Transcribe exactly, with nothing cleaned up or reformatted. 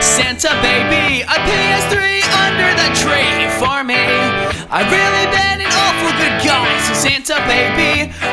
Santa baby, a P S three under the tree for me. I've really been an awful good guy, so Santa baby,